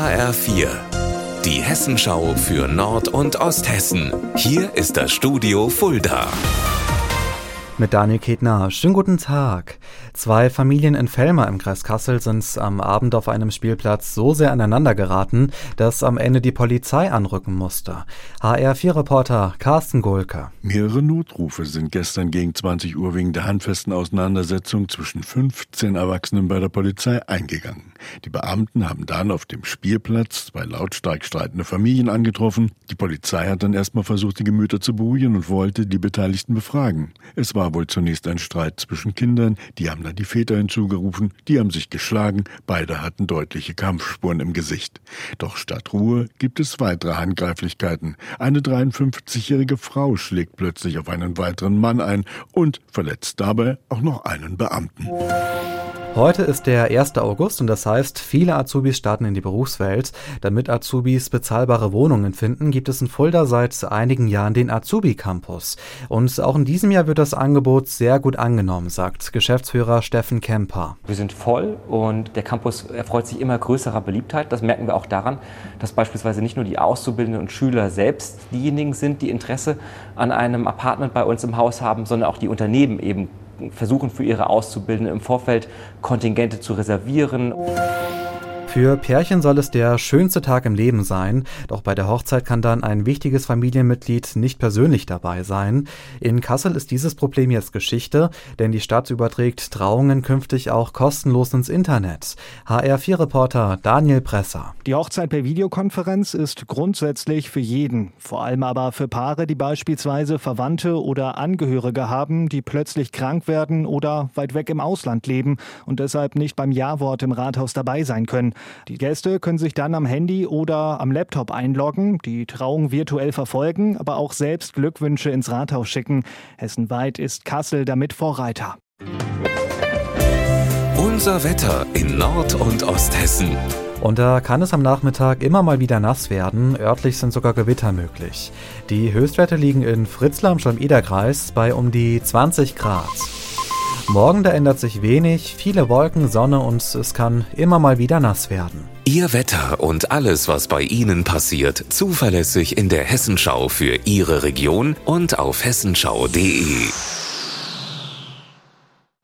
HR4, die Hessenschau für Nord- und Osthessen. Hier ist das Studio Fulda. Mit Daniel Ketner. Schönen guten Tag. 2 Familien in Velmer im Kreis Kassel sind am Abend auf einem Spielplatz so sehr aneinander geraten, dass am Ende die Polizei anrücken musste. HR4-Reporter Carsten Gohlke. Mehrere Notrufe sind gestern gegen 20 Uhr wegen der handfesten Auseinandersetzung zwischen 15 Erwachsenen bei der Polizei eingegangen. Die Beamten haben dann auf dem Spielplatz 2 lautstark streitende Familien angetroffen. Die Polizei hat dann erstmal versucht, die Gemüter zu beruhigen und wollte die Beteiligten befragen. Es war wohl zunächst ein Streit zwischen Kindern, die haben dann die Väter hinzugerufen, die haben sich geschlagen, beide hatten deutliche Kampfspuren im Gesicht. Doch statt Ruhe gibt es weitere Handgreiflichkeiten. Eine 53-jährige Frau schlägt plötzlich auf einen weiteren Mann ein und verletzt dabei auch noch einen Beamten. Heute ist der 1. August und das heißt, viele Azubis starten in die Berufswelt. Damit Azubis bezahlbare Wohnungen finden, gibt es in Fulda seit einigen Jahren den Azubi-Campus. Und auch in diesem Jahr wird das Angebot sehr gut angenommen, sagt Geschäftsführer Steffen Kemper. Wir sind voll und der Campus erfreut sich immer größerer Beliebtheit. Das merken wir auch daran, dass beispielsweise nicht nur die Auszubildenden und Schüler selbst diejenigen sind, die Interesse an einem Apartment bei uns im Haus haben, sondern auch die Unternehmen eben versuchen für ihre Auszubildenden im Vorfeld Kontingente zu reservieren. Für Pärchen soll es der schönste Tag im Leben sein, doch bei der Hochzeit kann dann ein wichtiges Familienmitglied nicht persönlich dabei sein. In Kassel ist dieses Problem jetzt Geschichte, denn die Stadt überträgt Trauungen künftig auch kostenlos ins Internet. HR4-Reporter Daniel Presser. Die Hochzeit per Videokonferenz ist grundsätzlich für jeden, vor allem aber für Paare, die beispielsweise Verwandte oder Angehörige haben, die plötzlich krank werden oder weit weg im Ausland leben und deshalb nicht beim Ja-Wort im Rathaus dabei sein können. Die Gäste können sich dann am Handy oder am Laptop einloggen, die Trauung virtuell verfolgen, aber auch selbst Glückwünsche ins Rathaus schicken. Hessenweit ist Kassel damit Vorreiter. Unser Wetter in Nord- und Osthessen. Und da kann es am Nachmittag immer mal wieder nass werden, örtlich sind sogar Gewitter möglich. Die Höchstwerte liegen in Fritzlar im Schwalm-Eder-Kreis bei um die 20 Grad. Morgen, da ändert sich wenig, viele Wolken, Sonne und es kann immer mal wieder nass werden. Ihr Wetter und alles, was bei Ihnen passiert, zuverlässig in der Hessenschau für Ihre Region und auf hessenschau.de.